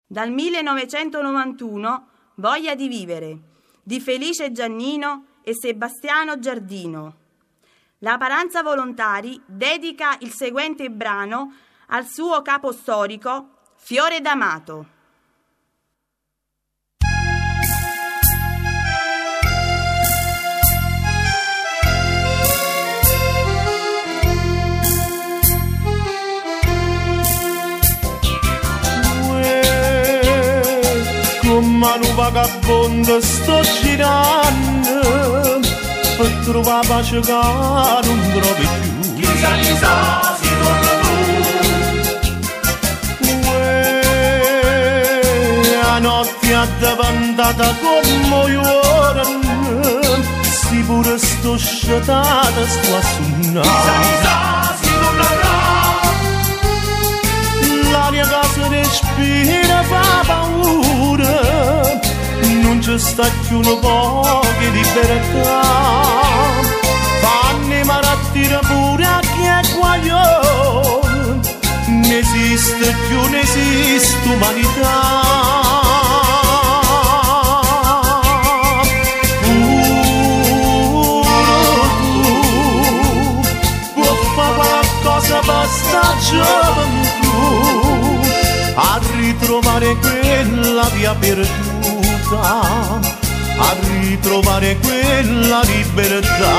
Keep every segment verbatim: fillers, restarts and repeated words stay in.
Dal millenovecentonovantuno Voglia di vivere di Felice Giannino e Sebastiano Giardino. La Paranza Volontari dedica il seguente brano al suo capo storico Fiore d'Amato. Ma un vagabondo sto girando per trovare pace che non trovi più. Chissà, chissà, si torna tu. Uè, la notte è diventata come ora, si pure sto sciatata, sto a suonare. Chissà, chissà, si tornerà. L'aria che si respira fa paura, non c'è sta più un po' di libertà. Fanno malattie pure a chi è guaglione, non esiste più, non esiste umanità. Pure tu puoi fare qualcosa per sta gioventù, a ritrovare quella via perduta, a ritrovare quella libertà.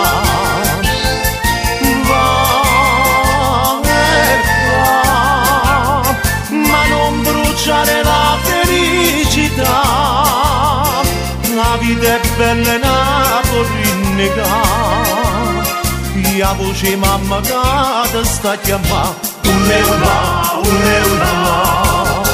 Va e va, ma non bruciare la felicità. La vita è bella e non può rinnegare. La voce mamma che ti sta chiamando, un eula, un eula.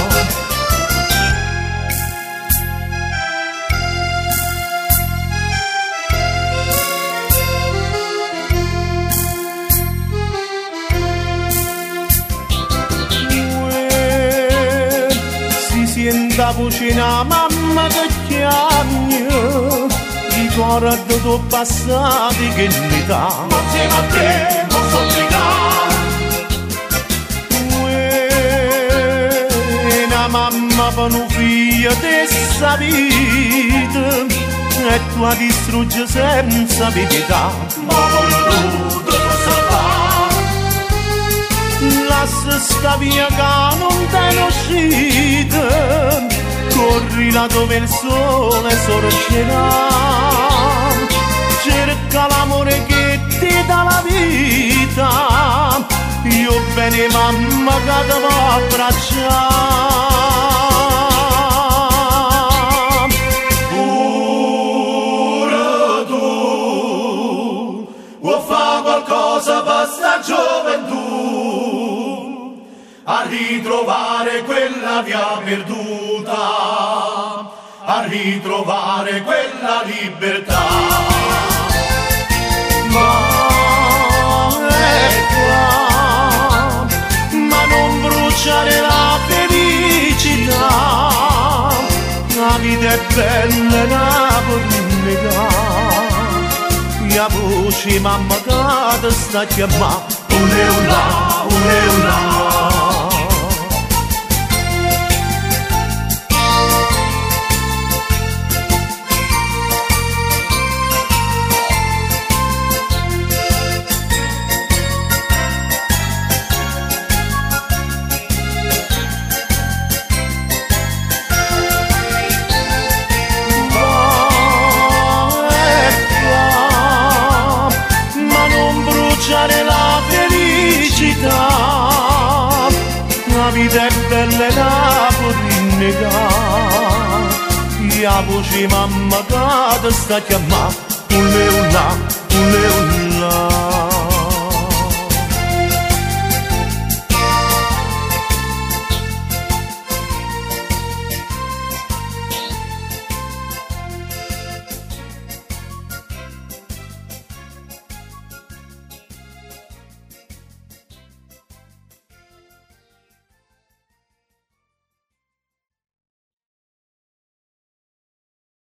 Da vicina mamma che chiama, i tuoi raddoti passati che mi dà. Ma insieme a te non so obbligare. Una mamma per un figlio di sta vita, e tu la distruggi senza pietà. Ma pure tu ti puoi salvare. Lascia sta via che non te ne uscita, corri là dove il sole sorgerà. Cerca l'amore che ti dà la vita, io bene mamma che ti va a abbracciare. Pure tu vuoi fare qualcosa per sta gioventù, a ritrovare quella via perduta, a ritrovare quella libertà. Ma è qua, ma non bruciare la felicità. La vita è bella e non può rinnegare. La voce mamma che ti sta chiamando, un eula, un eula. La felicità, la vita è bella e non può rinnegare. La voce mamma che ti sta chiamando, un leula, un leula.